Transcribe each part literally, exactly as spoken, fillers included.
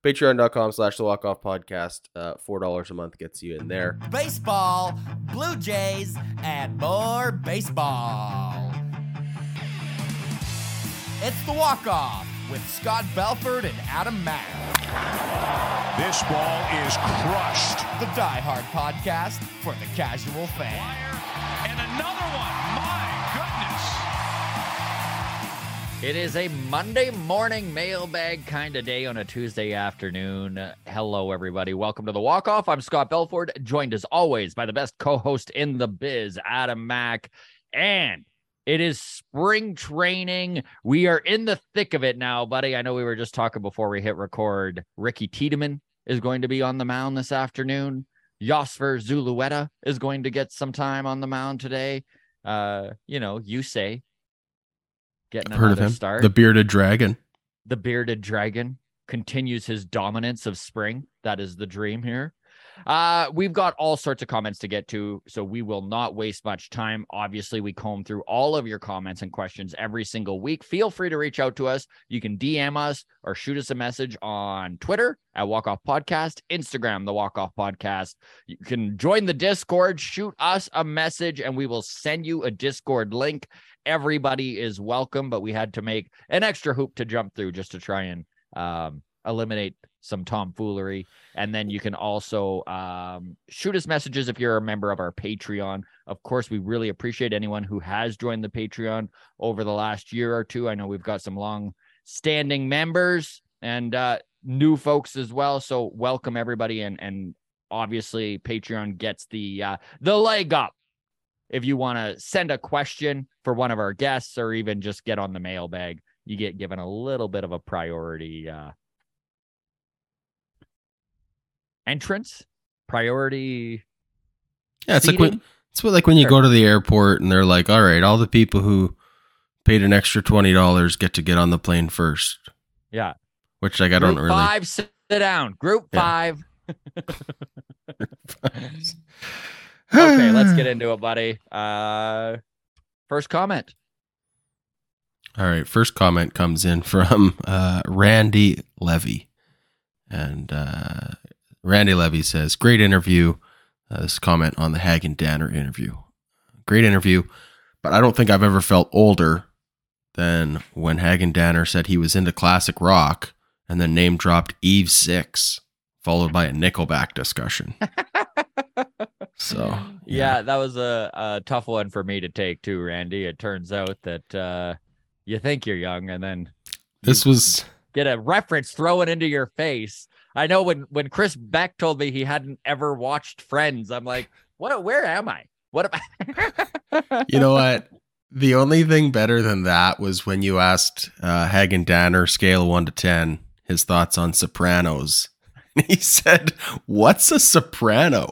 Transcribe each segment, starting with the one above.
Patreon.com slash the walk off podcast. Uh, four dollars a month gets you in there. Baseball, Blue Jays, and more baseball. It's the walk off with Scott Belford and Adam Mack. This ball is crushed. The Die Hard podcast for the casual fan. And another one. My goodness. It is a Monday morning mailbag kind of day on a Tuesday afternoon. Hello, everybody. Welcome to the Walk Off. I'm Scott Belford, joined as always by the best co-host in the biz, Adam Mack. And it is spring training. We are in the thick of it now, buddy. I know we were just talking before we hit record. Ricky Tiedemann is going to be on the mound this afternoon. Yosfer Zulueta is going to get some time on the mound today. Uh, you know, you say getting I've heard of another him. start. The bearded dragon. The bearded dragon continues his dominance of spring. That is the dream here. Uh, we've got all sorts of comments to get to, so we will not waste much time. Obviously, we comb through all of your comments and questions every single week. Feel free to reach out to us. You can D M us or shoot us a message on Twitter at Walk Off Podcast, Instagram, the Walk Off Podcast. You can join the Discord, shoot us a message, and we will send you a Discord link. Everybody is welcome, but we had to make an extra hoop to jump through just to try and um, eliminate some tomfoolery. And then you can also um, shoot us messages if you're a member of our Patreon. Of course, we really appreciate anyone who has joined the Patreon over the last year or two. I know we've got some long-standing members and uh, new folks as well. So welcome everybody. And and obviously, Patreon gets the uh, the leg up if you want to send a question for one of our guests or even just get on the mailbag. You get given a little bit of a priority uh entrance, priority. Yeah, it's seating. like when, it's like when you go to the airport and they're like, all right, all the people who paid an extra twenty dollars get to get on the plane first. Yeah. Which like I Group don't really. Five, sit down. Group Yeah. five. Okay, let's get into it, buddy. Uh, first comment. All right, first comment comes in from uh, Randy Levy. And uh, Randy Levy says, great interview. Uh, this comment on the Hagen Danner interview. Great interview, but I don't think I've ever felt older than when Hagen Danner said he was into classic rock and then name dropped Eve Six, followed by a Nickelback discussion. So, yeah. yeah, that was a, a tough one for me to take too, Randy. It turns out that uh, you think you're young and then this was get a reference thrown into your face. I know when, when Chris Beck told me he hadn't ever watched Friends, I'm like, what, where am I? What am I? You know what? The only thing better than that was when you asked uh, Hagen Danner, scale one to ten, his thoughts on Sopranos. He said, what's a soprano?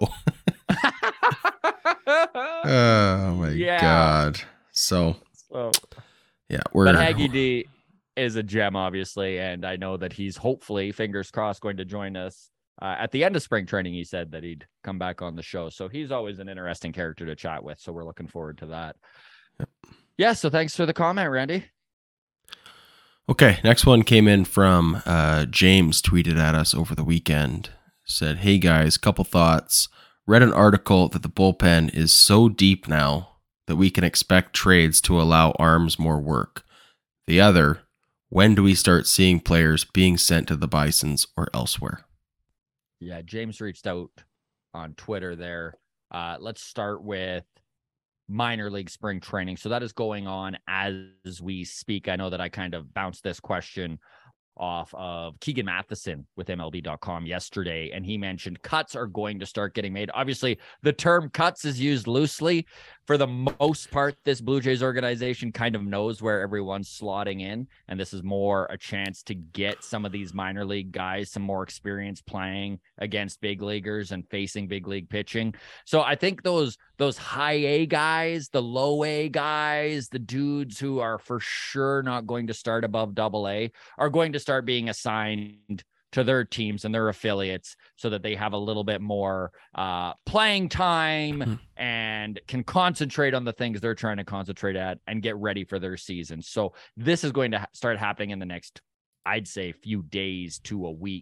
Oh my Yeah. God. So, So, yeah, we're but Haggy D is a gem, obviously, and I know that he's hopefully, fingers crossed, going to join us uh, at the end of spring training. He said that he'd come back on the show, so he's always an interesting character to chat with. So we're looking forward to that. Yep. Yeah. So thanks for the comment, Randy. Okay, next one came in from uh, James, tweeted at us over the weekend. Said, hey guys, couple thoughts. Read an article that the bullpen is so deep now that we can expect trades to allow arms more work. The other, when do we start seeing players being sent to the Bisons or elsewhere? Yeah, James reached out on Twitter there. Uh, let's start with minor league spring training. So that is going on as we speak. I know that I kind of bounced this question off of Keegan Matheson with M L B dot com yesterday, and he mentioned cuts are going to start getting made. Obviously, the term cuts is used loosely. For the most part, this Blue Jays organization kind of knows where everyone's slotting in, and this is more a chance to get some of these minor league guys some more experience playing against big leaguers and facing big league pitching. So I think those those high A guys, the low A guys, the dudes who are for sure not going to start above double A are going to start being assigned to their teams and their affiliates so that they have a little bit more uh, playing time mm-hmm. and can concentrate on the things they're trying to concentrate at and get ready for their season. So this is going to ha- start happening in the next, I'd say, few days to a week.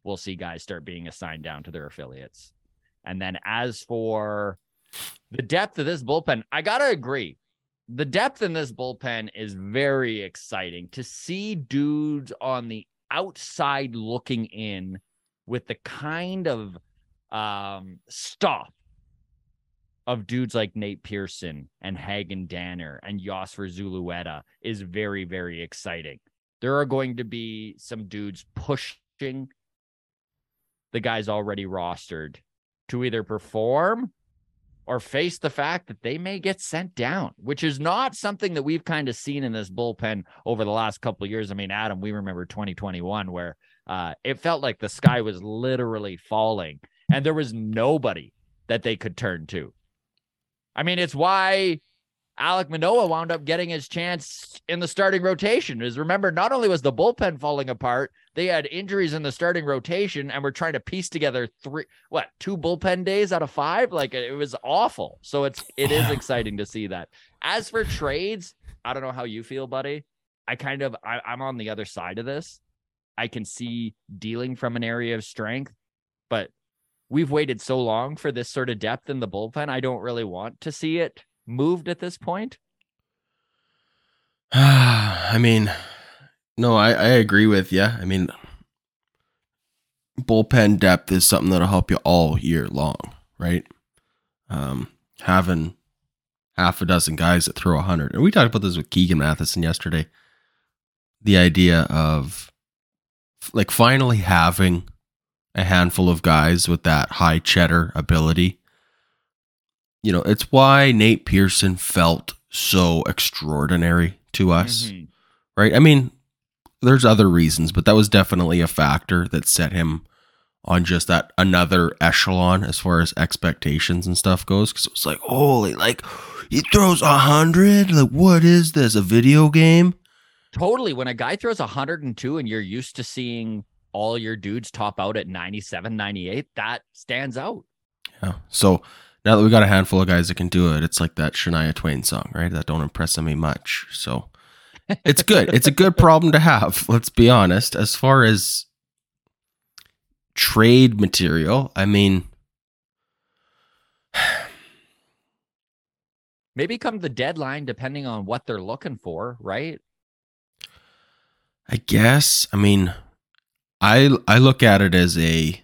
we'll see guys start being assigned down to their affiliates. And then as for the depth of this bullpen, I got to agree. The depth in this bullpen is very exciting to see dudes on the outside looking in with the kind of um, stuff of dudes like Nate Pearson and Hagen Danner and Yosfer Zulueta is very, very exciting. There are going to be some dudes pushing the guys already rostered to either perform or face the fact that they may get sent down, which is not something that we've kind of seen in this bullpen over the last couple of years. I mean, Adam, we remember twenty twenty-one where uh, it felt like the sky was literally falling and there was nobody that they could turn to. I mean, it's why Alek Manoah wound up getting his chance in the starting rotation. Is remember, not only was the bullpen falling apart, they had injuries in the starting rotation and were trying to piece together three, what, two bullpen days out of five? Like, it was awful. So it's, it is exciting to see that. As for trades, I don't know how you feel, buddy. I kind of, I, I'm on the other side of this. I can see dealing from an area of strength, but we've waited so long for this sort of depth in the bullpen. I don't really want to see it moved at this point. I mean, no, I, I agree with you. I mean, bullpen depth is something that'll help you all year long, right? Um, having half a dozen guys that throw a hundred, and we talked about this with Keegan Matheson yesterday. The idea of like finally having a handful of guys with that high cheddar ability. You know, it's why Nate Pearson felt so extraordinary to us, mm-hmm. right? I mean, there's other reasons, but that was definitely a factor that set him on just that another echelon as far as expectations and stuff goes. Because it was like, holy, like he throws a hundred. Like, what is this? A video game? Totally. When a guy throws a hundred and two, and you're used to seeing all your dudes top out at ninety-seven, ninety-eight, that stands out. Yeah. So now that we got a handful of guys that can do it, it's like that Shania Twain song, right? That don't impress me much. So it's good. It's a good problem to have. Let's be honest. As far as trade material, I mean, maybe come the deadline, depending on what they're looking for, right? I guess. I mean, I I look at it as a,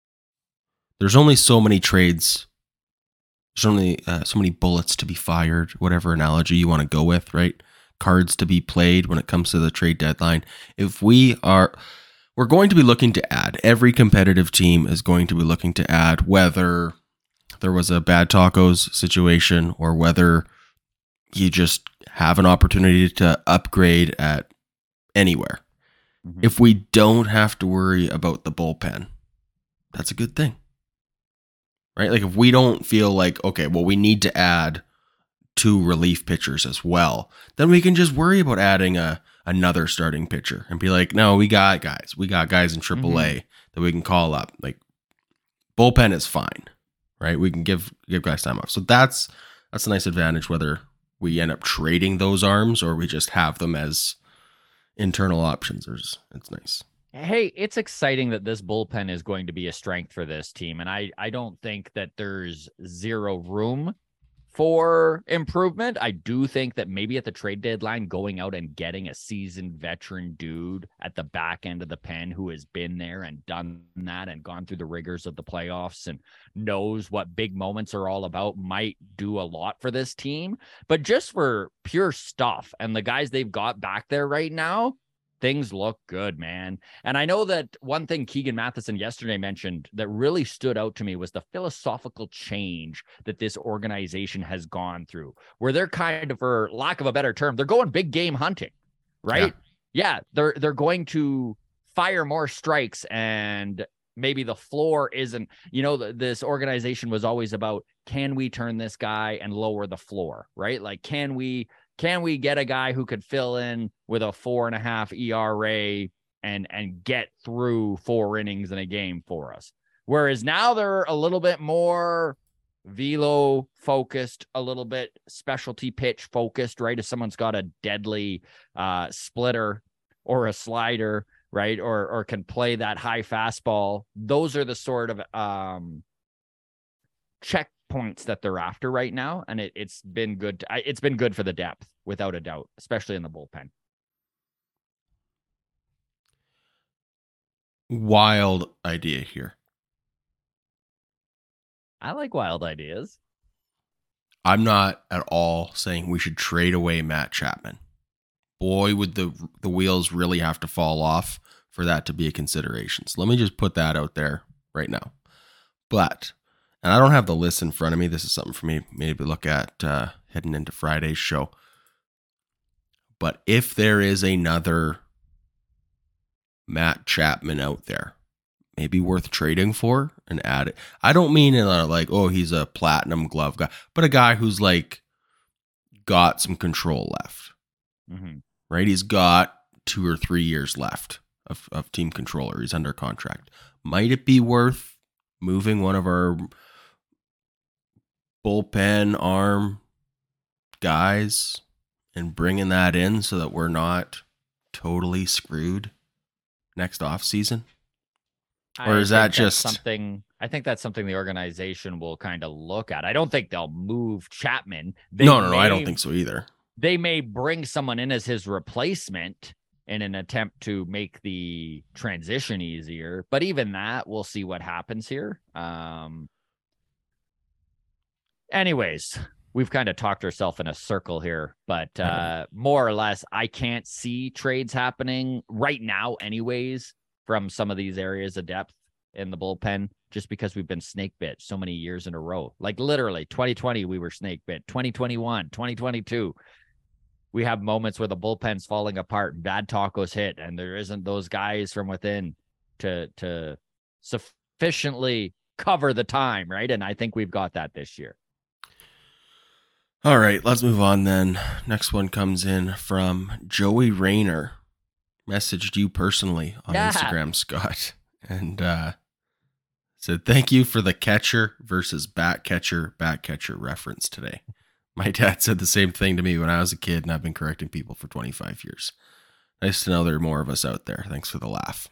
there's only so many trades, there's only uh, so many bullets to be fired, whatever analogy you want to go with, right? Cards to be played when it comes to the trade deadline. If we are, we're going to be looking to add, every competitive team is going to be looking to add, whether there was a bad tacos situation or whether you just have an opportunity to upgrade at anywhere. Mm-hmm. If we don't have to worry about the bullpen, that's a good thing, right? Like if we don't feel like, okay, well, we need to add two relief pitchers as well, then we can just worry about adding a another starting pitcher and be like, no, we got guys. We got guys in triple A mm-hmm. that we can call up. Like bullpen is fine, right? We can give give guys time off. So that's that's a nice advantage, whether we end up trading those arms or we just have them as internal options. There's, it's nice. Hey, it's exciting that this bullpen is going to be a strength for this team. And I, I don't think that there's zero room for improvement. I do think that maybe at the trade deadline, going out and getting a seasoned veteran dude at the back end of the pen who has been there and done that and gone through the rigors of the playoffs and knows what big moments are all about might do a lot for this team. But just for pure stuff and the guys they've got back there right now, things look good, man. And I know that one thing Keegan Matheson yesterday mentioned that really stood out to me was the philosophical change that this organization has gone through, where they're kind of, for lack of a better term, they're going big game hunting, right? Yeah, yeah they're they're going to fire more strikes, and maybe the floor isn't, you know, this organization was always about, can we turn this guy and lower the floor, right? Like, can we Can we get a guy who could fill in with a four and a half E R A and, and get through four innings in a game for us? Whereas now they're a little bit more velo focused, a little bit specialty pitch focused, right? If someone's got a deadly uh, splitter or a slider, right? Or or can play that high fastball. Those are the sort of um, checkpoints that they're after right now, and it, it's been good. To, it's been good for the depth, without a doubt, especially in the bullpen. Wild idea here. I like wild ideas. I'm not at all saying we should trade away Matt Chapman. Boy, would the the wheels really have to fall off for that to be a consideration. So let me just put that out there right now. But, and I don't have the list in front of me. This is something for me maybe look at uh, heading into Friday's show. But if there is another Matt Chapman out there, maybe worth trading for and add it. I don't mean in a, like, oh, he's a platinum glove guy, but a guy who's like got some control left, Mm-hmm. right? He's got two or three years left of, of team controller. He's under contract. Might it be worth moving one of our bullpen arm guys and bringing that in so that we're not totally screwed next off season? Or is that just something? I think that's something the organization will kind of look at. I don't think they'll move Chapman. They no, no, no. may, I don't think so either. They may bring someone in as his replacement in an attempt to make the transition easier. But even that, we'll see what happens here. Um, anyways, we've kind of talked ourselves in a circle here, but uh, more or less, I can't see trades happening right now anyways from some of these areas of depth in the bullpen, just because we've been snake bit so many years in a row. Like literally twenty twenty, we were snake bit, twenty twenty-one, twenty twenty-two. We have moments where the bullpen's falling apart and bad tacos hit, and there isn't those guys from within to, to sufficiently cover the time, right? And I think we've got that this year. All right, let's move on then. Next one comes in from Joey Rayner. Messaged you personally on yeah. Instagram, Scott, and uh, said, thank you for the catcher versus bat catcher, bat catcher reference today. My dad said the same thing to me when I was a kid, and I've been correcting people for twenty-five years. Nice to know there are more of us out there. Thanks for the laugh.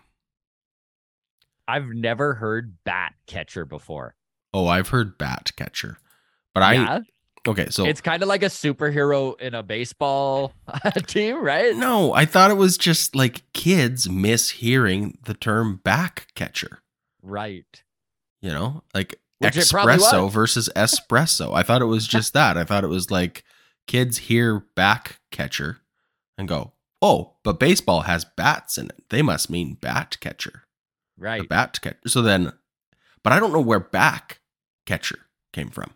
I've never heard bat catcher before. Oh, I've heard bat catcher, but I... Yeah. Okay, so it's kind of like a superhero in a baseball team, right? No, I thought it was just like kids mishearing the term back catcher. Right. You know, like Which espresso versus espresso. I thought it was just that. I thought it was like kids hear back catcher and go, oh, but baseball has bats in it. They must mean bat catcher. Right. The bat catcher. So then, but I don't know where back catcher came from.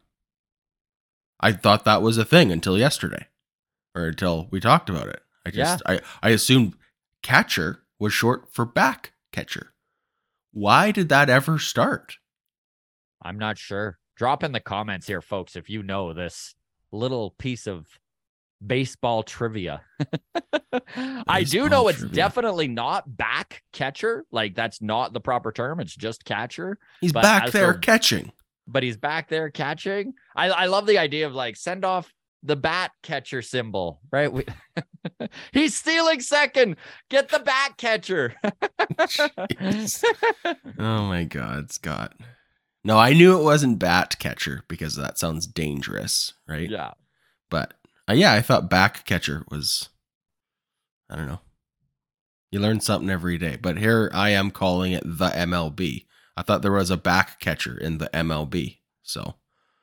I thought that was a thing until yesterday, or until we talked about it. I just, yeah. I, I assumed catcher was short for back catcher. Why did that ever start? I'm not sure. Drop in the comments here, folks, if you know this little piece of baseball trivia. Baseball I do know it's trivia. Definitely not back catcher. Like that's not the proper term. It's just catcher. He's back there for, catching. But he's back there catching. I, I love the idea of like send off the bat catcher symbol, right? We, he's stealing second. Get the bat catcher. Oh my God, Scott. No, I knew it wasn't bat catcher because that sounds dangerous, right? Yeah. But uh, yeah, I thought back catcher was, I don't know. You learn something every day. But here I am calling it the M L B. I thought there was a back catcher in the M L B. So,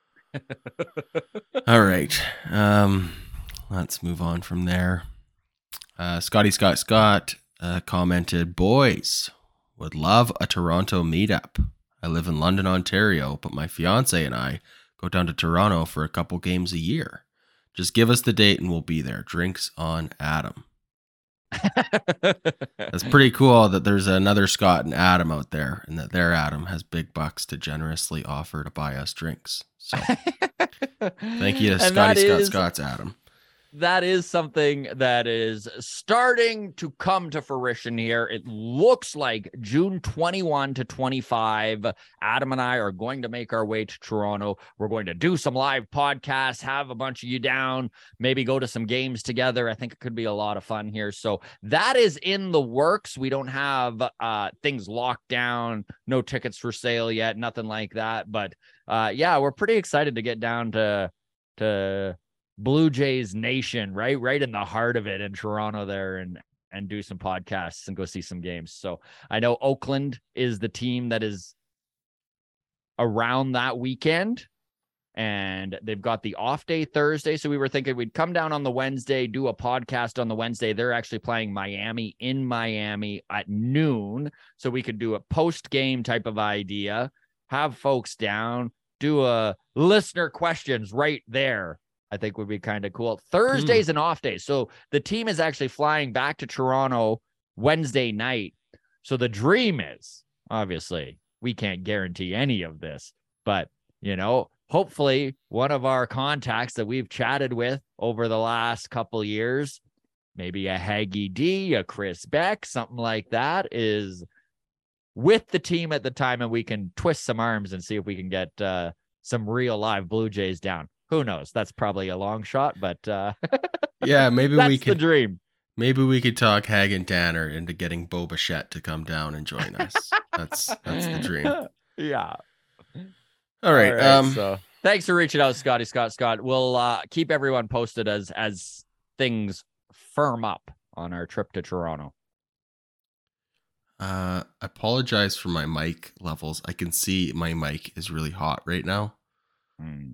all right. Um, let's move on from there. Uh, Scotty Scott Scott uh, commented, boys, would love a Toronto meetup. I live in London, Ontario, but my fiance and I go down to Toronto for a couple games a year. Just give us the date and we'll be there. Drinks on Adam. That's pretty cool that there's another Scott and Adam out there, and that their Adam has big bucks to generously offer to buy us drinks. So thank you to Scotty Scott is, Scott's Adam. that is something that is starting to come to fruition here. It looks like June twenty-first to twenty-five, Adam and I are going to make our way to Toronto. We're going to do some live podcasts, have a bunch of you down, maybe go to some games together. I think it could be a lot of fun here. So that is in the works. We don't have uh, things locked down, no tickets for sale yet, nothing like that. But uh, yeah, we're pretty excited to get down to to Blue Jays Nation, right? Right in the heart of it in Toronto there, and and do some podcasts and go see some games. So I know Oakland is the team that is around that weekend, and they've got the off day Thursday. So we were thinking we'd come down on the Wednesday, do a podcast on the Wednesday. They're actually playing Miami in Miami at noon. So we could do a post-game type of idea, have folks down, do a listener questions right there. I think would be kind of cool. Thursday's mm. an off day. So the team is actually flying back to Toronto Wednesday night. So the dream is, obviously, we can't guarantee any of this, but, you know, hopefully one of our contacts that we've chatted with over the last couple years, maybe a Haggy D, a Chris Beck, something like that, is with the team at the time, and we can twist some arms and see if we can get uh, some real live Blue Jays down. Who knows? That's probably a long shot, but uh, yeah, maybe that's we could. The dream. Maybe we could talk Hagen Danner into getting Bo Bichette to come down and join us. that's that's the dream. Yeah. All right. All right um. So thanks for reaching out, Scotty Scott Scott. We'll uh, keep everyone posted as as things firm up on our trip to Toronto. Uh, I apologize for my mic levels. I can see my mic is really hot right now. Mm.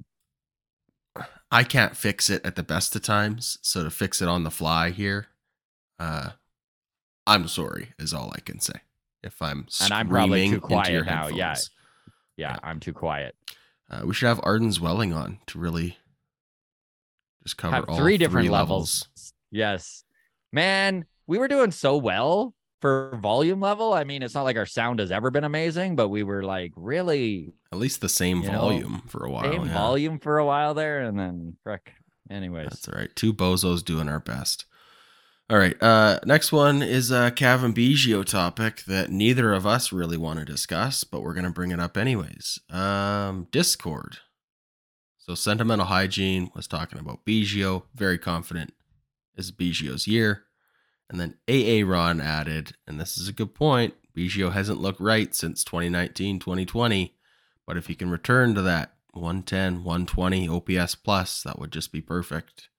I can't fix it at the best of times, so to fix it on the fly here, uh, I'm sorry is all I can say. If I'm and I'm probably too quiet now, yeah. yeah, yeah, I'm too quiet. Uh, we should have Arden Zwelling on to really just cover have all three different three levels. levels. Yes, man, we were doing so well for volume level. I mean, it's not like our sound has ever been amazing, but we were like really at least the same volume know, for a while. Same yeah. volume for a while there, and then frick. Anyways, that's all right. Two bozos doing our best. All right. Uh, next one is a Kevin Biggio topic that neither of us really want to discuss, but we're going to bring it up anyways. Um, Discord. So Sentimental Hygiene was talking about Biggio. Very confident is Biggio's year. And then A A Ron added, and this is a good point, Biggio hasn't looked right since twenty nineteen, twenty twenty, but if he can return to that one ten, one twenty O P S plus, that would just be perfect.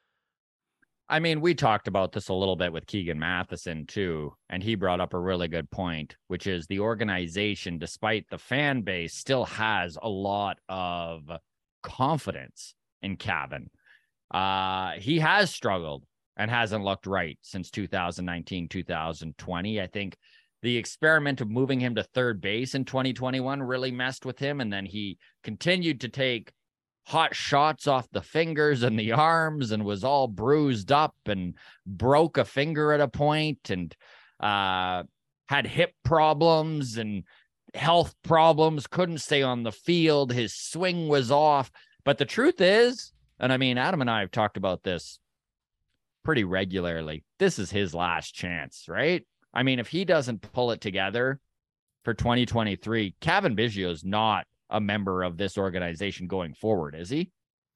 I mean, we talked about this a little bit with Keegan Matheson too, and he brought up a really good point, which is the organization, despite the fan base, still has a lot of confidence in Kevin. Uh, he has struggled and hasn't looked right since two thousand nineteen, two thousand twenty. I think the experiment of moving him to third base in twenty twenty-one really messed with him. And then he continued to take hot shots off the fingers and the arms and was all bruised up and broke a finger at a point and uh, had hip problems and health problems, couldn't stay on the field. His swing was off. But the truth is, and I mean, Adam and I have talked about this pretty regularly, this is his last chance, right? I mean, if he doesn't pull it together for twenty twenty-three, Kevin Biggio is not a member of this organization going forward, is he?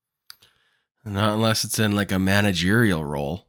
Not unless it's in like a managerial role.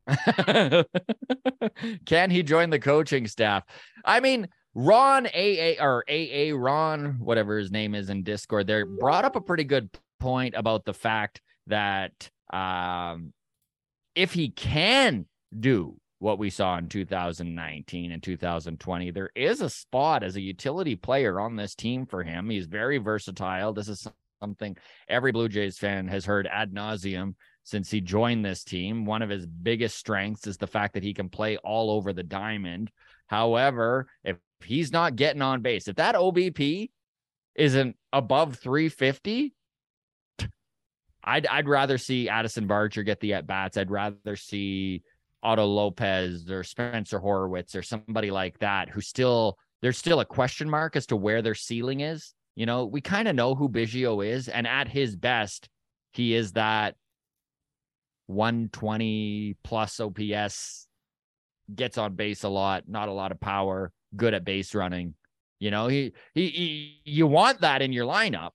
Can he join the coaching staff? I mean, Ron A A or A A Ron, whatever his name is in Discord there, brought up a pretty good point about the fact that um, if he can do what we saw in two thousand nineteen and two thousand twenty, there is a spot as a utility player on this team for him. He's very versatile. This is something every Blue Jays fan has heard ad nauseum since he joined this team. One of his biggest strengths is the fact that he can play all over the diamond. However, if he's not getting on base, if that O B P isn't above three fifty, I'd I'd rather see Addison Barger get the at-bats. I'd rather see Otto Lopez or Spencer Horwitz or somebody like that who still, there's still a question mark as to where their ceiling is. You know, we kind of know who Biggio is, and at his best, he is that one twenty plus O P S, gets on base a lot, not a lot of power, good at base running. You know, he, he, he you want that in your lineup.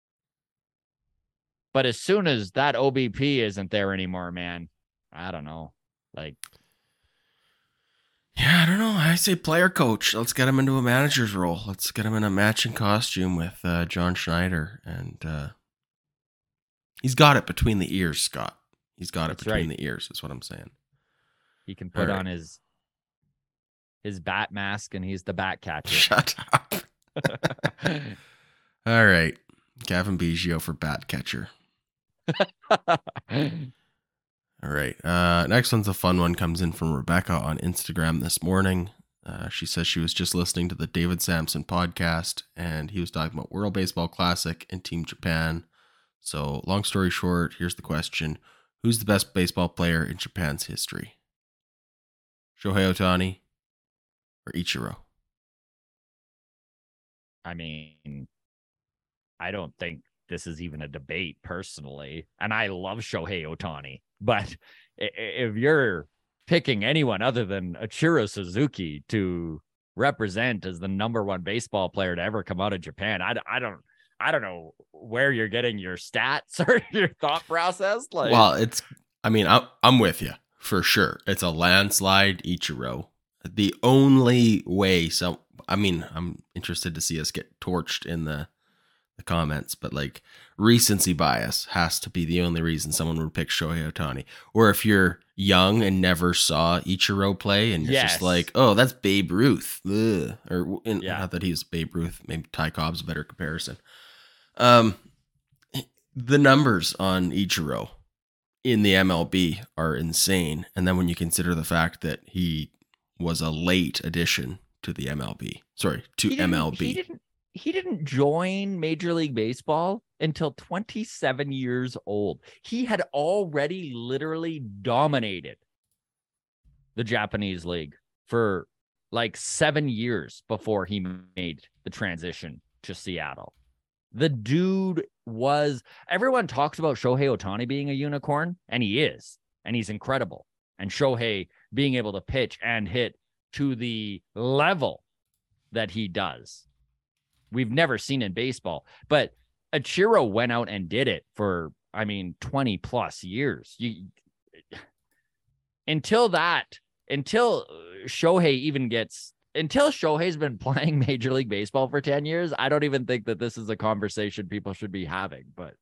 But as soon as that O B P isn't there anymore, man, I don't know. Like, yeah, I don't know. I say player coach. Let's get him into a manager's role. Let's get him in a matching costume with uh, John Schneider. And uh, he's got it between the ears, Scott. He's got it That's between right. the ears, is what I'm saying. He can put All right. on his his bat mask and he's the bat catcher. Shut up. All right. Gavin Biggio for bat catcher. All right. Uh, next one's a fun one. Comes in from Rebecca on Instagram this morning. Uh, she says she was just listening to the David Sampson podcast, and he was talking about World Baseball Classic and Team Japan. So, long story short, here's the question. Who's the best baseball player in Japan's history? Shohei Ohtani or Ichiro? I mean, I don't think this is even a debate personally. And I love Shohei Ohtani. But if you're picking anyone other than Ichiro Suzuki to represent as the number one baseball player to ever come out of Japan, I, I don't I don't know where you're getting your stats or your thought process. Like, well, it's, I mean, I'm, I'm with you for sure. It's a landslide Ichiro. The only way, so, I mean, I'm interested to see us get torched in the, the comments, but like recency bias has to be the only reason someone would pick Shohei Ohtani. Or if you're young and never saw Ichiro play and you're Yes. just like, oh, that's Babe Ruth. Ugh. Or in, Yeah. not that he's Babe Ruth, maybe Ty Cobb's a better comparison. Um, the numbers on Ichiro in the M L B are insane. And then when you consider the fact that he was a late addition to the M L B, sorry, to he didn't- M L B. He didn't, he didn't join Major League Baseball until twenty-seven years old. He had already literally dominated the Japanese league for like seven years before he made the transition to Seattle. The dude was, everyone talks about Shohei Ohtani being a unicorn, and he is, and he's incredible. And Shohei being able to pitch and hit to the level that he does, we've never seen in baseball. But Ichiro went out and did it for, I mean, twenty plus years. You, until that, until Shohei even gets, until Shohei's been playing Major League Baseball for ten years, I don't even think that this is a conversation people should be having. But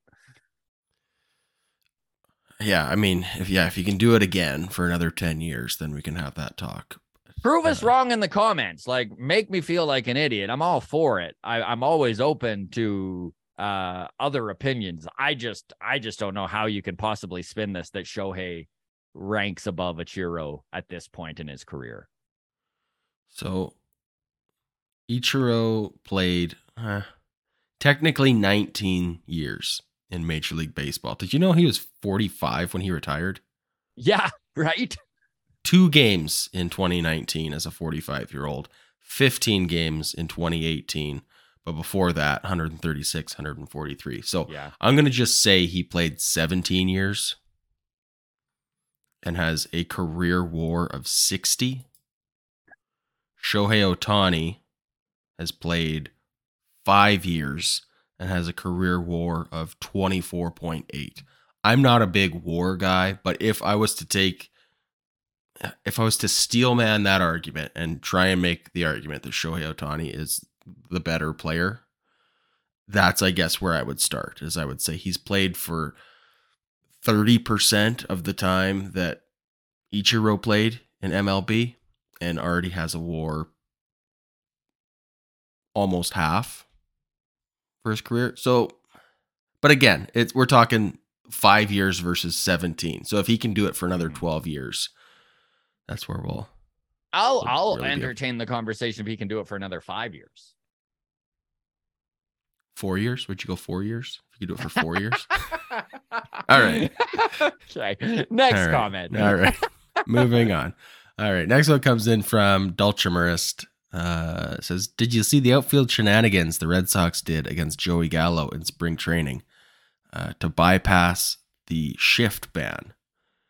Yeah, I mean, if yeah, if you can do it again for another ten years, then we can have that talk. prove us Uh, wrong in the comments. Like, make me feel like an idiot. I'm all for it. I, I'm always open to uh, other opinions. I just, I just don't know how you can possibly spin this that Shohei ranks above Ichiro at this point in his career. So Ichiro played uh, technically nineteen years in Major League Baseball. Did you know he was forty-five when he retired? Yeah, right. Two games in twenty nineteen as a forty-five-year-old, fifteen games in twenty eighteen, but before that, one thirty-six, one forty-three. So Yeah. I'm going to just say he played seventeen years and has a career WAR of sixty. Shohei Ohtani has played five years and has a career WAR of twenty-four point eight. I'm not a big WAR guy, but if I was to take, if I was to steel man that argument and try and make the argument that Shohei Ohtani is the better player, that's, I guess, where I would start. Is I would say he's played for thirty percent of the time that Ichiro played in M L B and already has a WAR almost half for his career. So, but again, it's we're talking five years versus seventeen. So if he can do it for another twelve years, that's where we'll. I'll, Would I'll really be a- entertain the conversation if he can do it for another five years. Four years? Would you go four years? If you could do it for four years? All right. Okay. Next All right. comment. All right. Moving on. All right. Next one comes in from Dulcimerist. Uh, it says, did you see the outfield shenanigans the Red Sox did against Joey Gallo in spring training uh, to bypass the shift ban?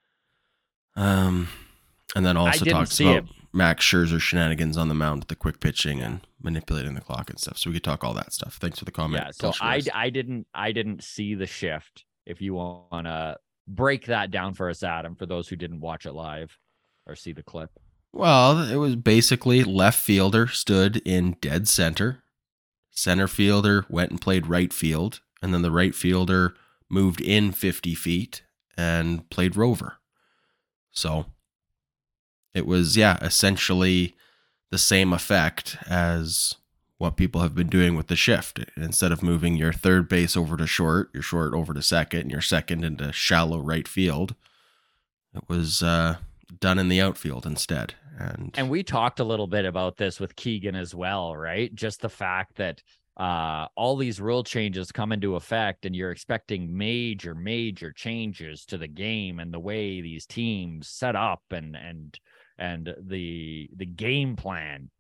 Um, and then also didn't talks see about it. Max Scherzer shenanigans on the mound with the quick pitching and manipulating the clock and stuff. So we could talk all that stuff. Thanks for the comment. Yeah, so I, I didn't I didn't see the shift. If you want to break that down for us, Adam, for those who didn't watch it live or see the clip. Well, it was basically left fielder stood in dead center. Center fielder went and played right field. And then the right fielder moved in fifty feet and played rover. So it was, yeah, essentially the same effect as what people have been doing with the shift. Instead of moving your third base over to short, your short over to second, and your second into shallow right field, it was uh, done in the outfield instead. And and we talked a little bit about this with Keegan as well, right? Just the fact that uh, all these rule changes come into effect and you're expecting major, major changes to the game and the way these teams set up and and and the the game plan.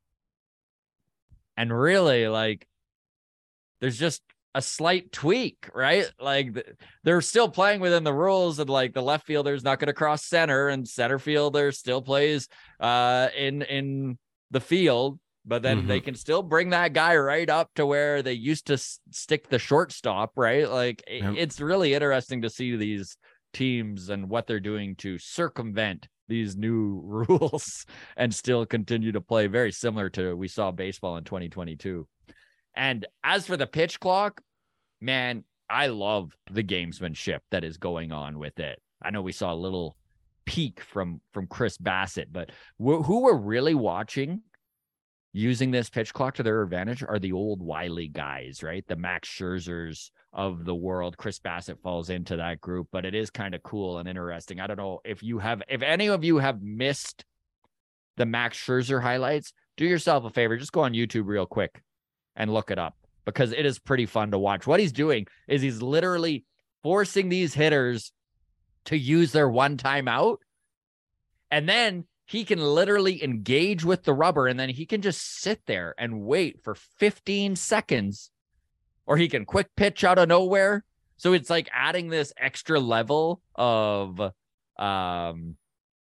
And really, like, there's just a slight tweak, right? Like, they're still playing within the rules, and like the left fielder's not going to cross center, and center fielder still plays uh, in in the field. But then mm-hmm. they can still bring that guy right up to where they used to s- stick the shortstop, right? Like, yep. It's really interesting to see these teams and what they're doing to circumvent these new rules and still continue to play very similar to we saw baseball in twenty twenty-two. And as for the pitch clock, man, I love the gamesmanship that is going on with it. I know we saw a little peek from from Chris Bassett, but wh- who we're really watching using this pitch clock to their advantage are the old wily guys, right? The Max Scherzers of the world. Chris Bassett falls into that group, but it is kind of cool and interesting. I don't know if you have, if any of you have missed the Max Scherzer highlights, do yourself a favor, just go on YouTube real quick and look it up, because it is pretty fun to watch. What he's doing is he's literally forcing these hitters to use their one time out, and then he can literally engage with the rubber, and then he can just sit there and wait for fifteen seconds, or he can quick pitch out of nowhere. So it's like adding this extra level of um,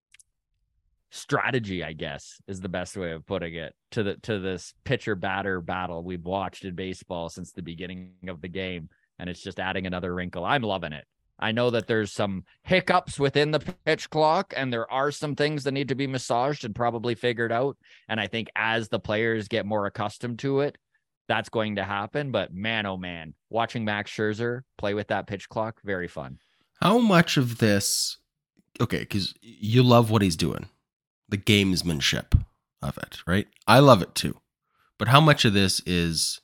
strategy, I guess, is the best way of putting it, to the to this pitcher batter battle we've watched in baseball since the beginning of the game. And it's just adding another wrinkle. I'm loving it. I know that there's some hiccups within the pitch clock, and there are some things that need to be massaged and probably figured out. And I think as the players get more accustomed to it, that's going to happen. But man, oh man, watching Max Scherzer play with that pitch clock, very fun. How much of this, okay, because you love what he's doing, the gamesmanship of it, right? I love it too. But how much of this is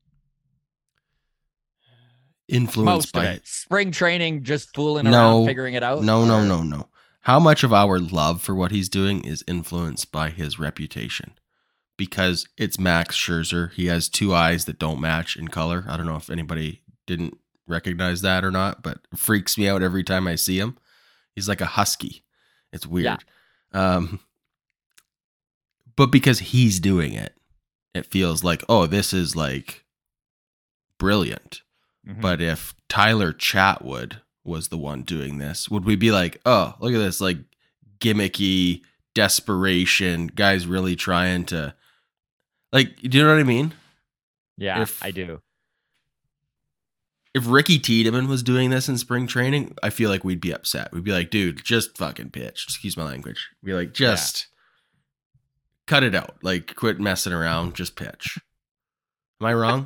influenced Most by of it. Spring training, just fooling no, around, figuring it out? No, no, no, no. How much of our love for what he's doing is influenced by his reputation? Because it's Max Scherzer. He has two eyes that don't match in color. I don't know if anybody didn't recognize that or not, but it freaks me out every time I see him. He's like a husky. It's weird. Yeah. Um, but because he's doing it, it feels like, oh, this is like brilliant. Mm-hmm. But if Tyler Chatwood was the one doing this, would we be like, oh, look at this, like gimmicky desperation, guys really trying to, like, do you know what I mean? Yeah, if, I do. If Ricky Tiedemann was doing this in spring training, I feel like we'd be upset. We'd be like, dude, just fucking pitch. Excuse my language. We'd be like, just yeah. cut it out. Like, quit messing around. Just pitch. Am I wrong?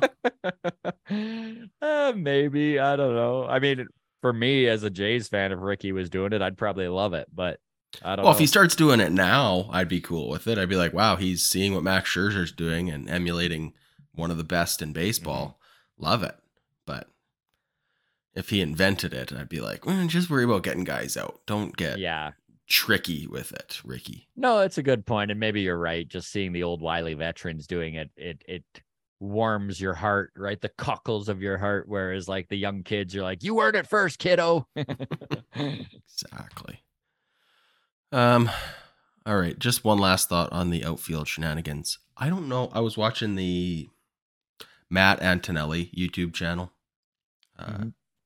uh, maybe. I don't know. I mean, for me as a Jays fan, if Ricky was doing it, I'd probably love it. But I don't well, know. If he starts doing it now, I'd be cool with it. I'd be like, wow, he's seeing what Max Scherzer's doing and emulating one of the best in baseball. Mm-hmm. Love it. But if he invented it, I'd be like, well, just worry about getting guys out. Don't get yeah. tricky with it, Ricky. No, it's a good point. And maybe you're right. Just seeing the old wily veterans doing it, it, it, warms your heart, right? The cockles of your heart, whereas like the young kids, you're like, you heard it first, kiddo. Exactly. Um all right, just one last thought on the outfield shenanigans. I don't know, I was watching the Matt Antonelli YouTube channel, uh, mm-hmm.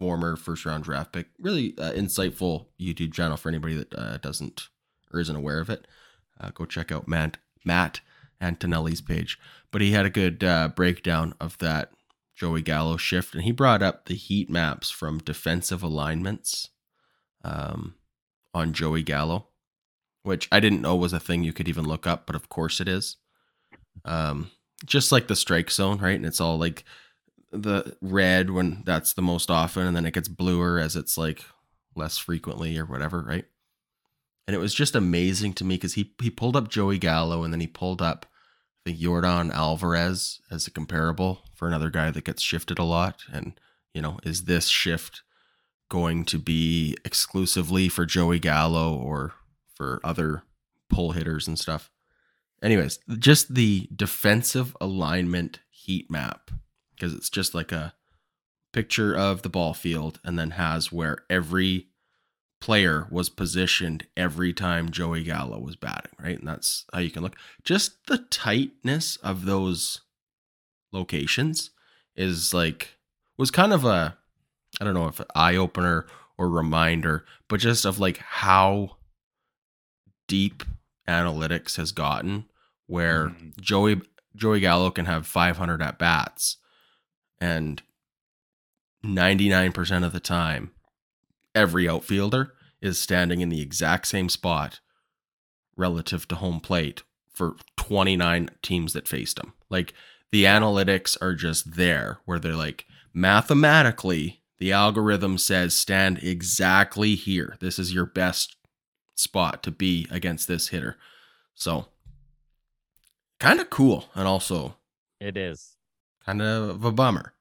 former first round draft pick. Really uh, insightful YouTube channel for anybody that uh, doesn't or isn't aware of it. Uh, go check out Matt, Matt Antonelli's page. But he had a good uh, breakdown of that Joey Gallo shift, and he brought up the heat maps from defensive alignments um, on Joey Gallo, which I didn't know was a thing you could even look up, but of course it is. Um, just like the strike zone, right? And it's all like the red when that's the most often, and then it gets bluer as it's like less frequently or whatever, right? And it was just amazing to me because he he pulled up Joey Gallo, and then he pulled up, I think, Yordan Alvarez as a comparable for another guy that gets shifted a lot. And, you know, is this shift going to be exclusively for Joey Gallo or for other pull hitters and stuff? Anyways, just the defensive alignment heat map, because it's just like a picture of the ball field and then has where every player was positioned every time Joey Gallo was batting, right? And that's how you can look. Just the tightness of those locations is like, was kind of a, I don't know if an eye opener or reminder, but just of like how deep analytics has gotten, where mm-hmm. Joey Joey Gallo can have five hundred at bats, and ninety-nine percent of the time, every outfielder is standing in the exact same spot relative to home plate for twenty-nine teams that faced him. Like, the analytics are just there, where they're like, mathematically, the algorithm says stand exactly here. This is your best spot to be against this hitter. So, kind of cool, and also it is kind of a bummer.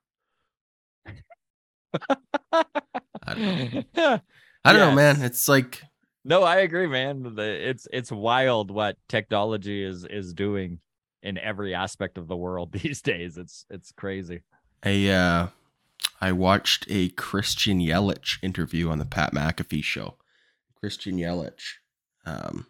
I don't know, I don't yes. know man. It's like, no, I agree, man. It's it's wild what technology is is doing in every aspect of the world these days. It's it's crazy. I uh, I watched a Christian Yelich interview on the Pat McAfee show. Christian Yelich um,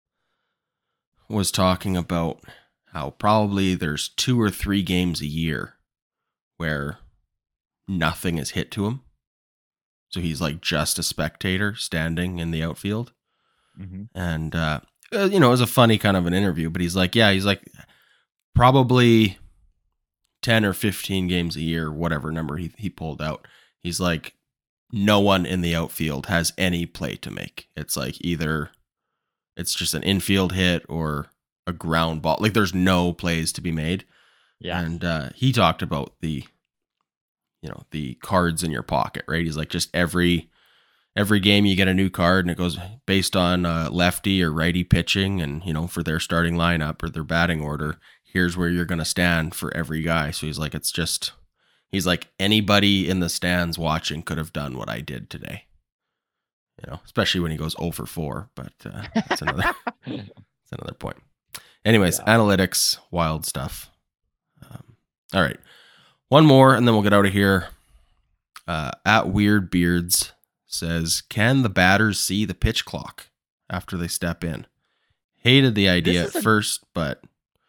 was talking about how probably there's two or three games a year where nothing is hit to him. So he's like just a spectator standing in the outfield. Mm-hmm. And, uh, you know, it was a funny kind of an interview, but he's like, yeah, he's like probably ten or fifteen games a year, whatever number he, he pulled out. He's like, no one in the outfield has any play to make. It's like either it's just an infield hit or a ground ball. Like, there's no plays to be made. Yeah. And uh, he talked about the, you know, the cards in your pocket, right? He's like, just every every game you get a new card, and it goes based on uh, lefty or righty pitching, and, you know, for their starting lineup or their batting order, here's where you're going to stand for every guy. So he's like, it's just, he's like, anybody in the stands watching could have done what I did today. You know, especially when he goes oh for four, but uh, that's another that's another point. Anyways, yeah. Analytics, wild stuff. Um, all right. One more, and then we'll get out of here. Uh, at Weird Beards says, can the batters see the pitch clock after they step in? Hated the idea at a- first, but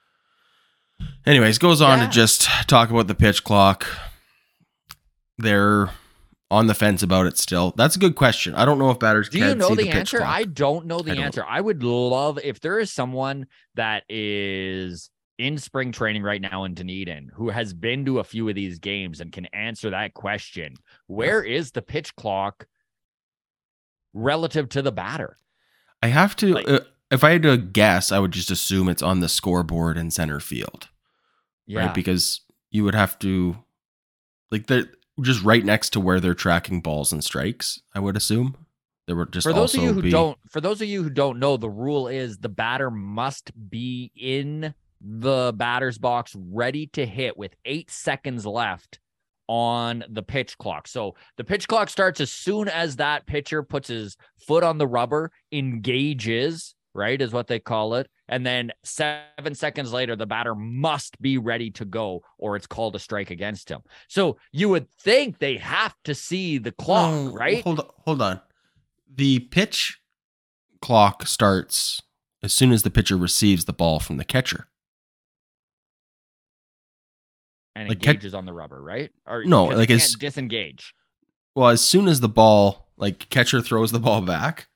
anyways, goes on yeah. to just talk about the pitch clock. They're on the fence about it still. That's a good question. I don't know if batters Do can you know see the, the answer? Pitch clock. I don't know the I answer. don't. I would love if there is someone that is in spring training right now in Dunedin who has been to a few of these games and can answer that question. Where yeah. is the pitch clock relative to the batter? I have to, like, uh, if I had to guess, I would just assume it's on the scoreboard in center field. Yeah. Right? Because you would have to, like, they're just right next to where they're tracking balls and strikes, I would assume. There would just for those also of you who be... don't, for those of you who don't know, the rule is the batter must be in the batter's box ready to hit with eight seconds left on the pitch clock. So the pitch clock starts as soon as that pitcher puts his foot on the rubber, engages, right, is what they call it. And then seven seconds later, the batter must be ready to go, or it's called a strike against him. So you would think they have to see the clock, oh, right? Hold on, hold on. The pitch clock starts as soon as the pitcher receives the ball from the catcher. And like engages ca- on the rubber, right? Or no, like it it's can't disengage. well, as soon as the ball, like catcher throws the ball back,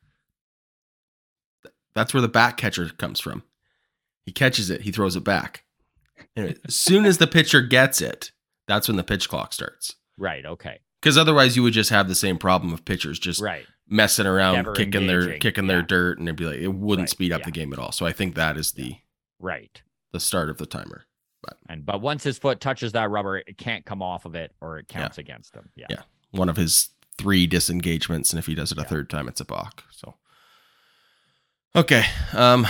that's where the back catcher comes from. He catches it, he throws it back. Anyway, as soon as the pitcher gets it, that's when the pitch clock starts. Right. Okay. Because otherwise, you would just have the same problem of pitchers just right. messing around, Never kicking engaging. their kicking yeah. their dirt, and it'd be like it wouldn't Right. speed up yeah. the game at all. So I think that is the right the start of the timer. But and but once his foot touches that rubber, it can't come off of it, or it counts Yeah. against him. Yeah. yeah, one of his three disengagements, and if he does it a Yeah. third time, it's a balk. So okay, um,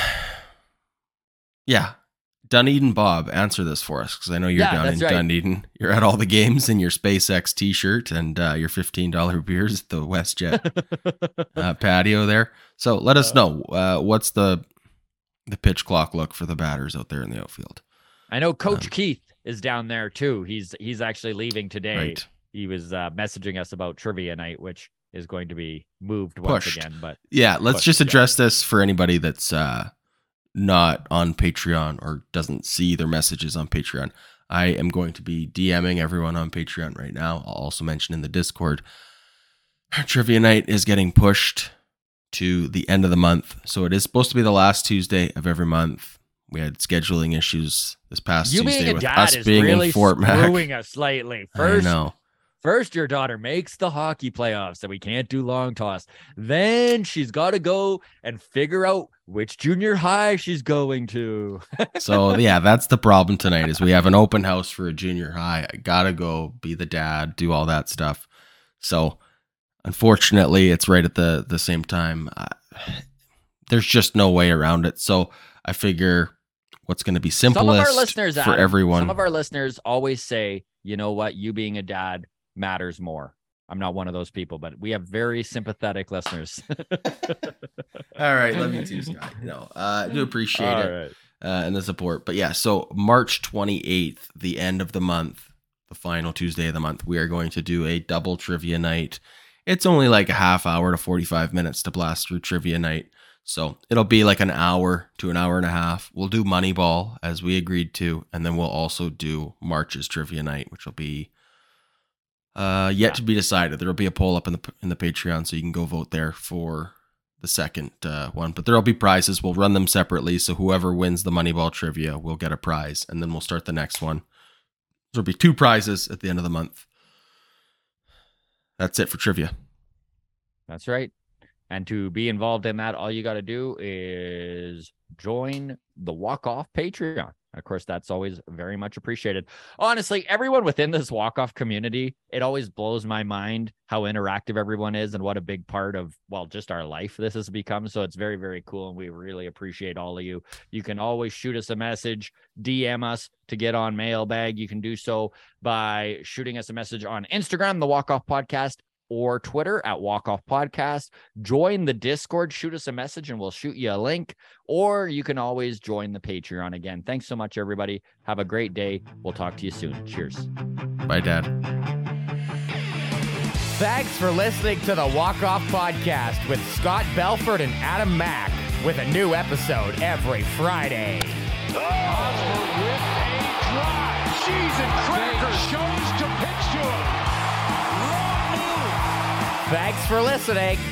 yeah. Dunedin Bob, answer this for us, because I know you're Yeah, down in that's right. Dunedin. You're at all the games in your SpaceX T-shirt and uh, your fifteen dollars beers at the WestJet uh, patio there. So let us know uh, what's the the pitch clock look for the batters out there in the outfield. I know Coach Um, Keith is down there too. He's he's actually leaving today. Right. He was uh, messaging us about trivia night, which is going to be moved once Pushed. again. But Yeah, let's Push, just yeah. address this for anybody that's uh, not on Patreon or doesn't see their messages on Patreon. I am going to be DMing everyone on Patreon right now. I'll also mention in the Discord, trivia night is getting pushed to the end of the month. So it is supposed to be the last Tuesday of every month. We had scheduling issues this past you Tuesday being a with dad us is being really in Fort Mac. screwing us lately. First, I know. First, your daughter makes the hockey playoffs, so we can't do long toss. Then she's got to go and figure out which junior high she's going to. So yeah, that's the problem tonight is we have an open house for a junior high. I gotta go be the dad, do all that stuff. So unfortunately, it's right at the the same time. Uh, there's just no way around it. So I figure what's going to be simplest Some of our listeners, for Adam, everyone. Some of our listeners always say, you know what, you being a dad matters more. I'm not one of those people, but we have very sympathetic listeners. All right, love you too, Scott. You know, uh, I do appreciate All it. right. Uh, and the support. But yeah, so March twenty-eighth, the end of the month, the final Tuesday of the month, we are going to do a double trivia night. It's only like a half hour to forty-five minutes to blast through trivia night. So it'll be like an hour to an hour and a half. We'll do Moneyball as we agreed to, and then we'll also do March's trivia night, which will be uh, yet Yeah. to be decided. There will be a poll up in the in the Patreon, so you can go vote there for the second uh, one. But there'll be prizes. We'll run them separately, so whoever wins the Moneyball trivia will get a prize, and then we'll start the next one. There'll be two prizes at the end of the month. That's it for trivia. That's right. And to be involved in that, all you got to do is join the Walk Off Patreon. Of course, that's always very much appreciated. Honestly, everyone within this Walk Off community, it always blows my mind how interactive everyone is and what a big part of, well, just our life this has become. So it's very, very cool. And we really appreciate all of you. You can always shoot us a message, D M us to get on Mailbag. You can do so by shooting us a message on Instagram, the Walk Off Podcast, or Twitter at Walk Off Podcast. Join the Discord, shoot us a message, and we'll shoot you a link. Or you can always join the Patreon. Again, thanks so much, everybody. Have a great day. We'll talk to you soon. Cheers. Bye, Dad. Thanks for listening to the Walk Off Podcast with Scott Belford and Adam Mack, with a new episode every Friday. Osborne with a drive. Cheese and crackers. Chose to pitch to him. Thanks for listening.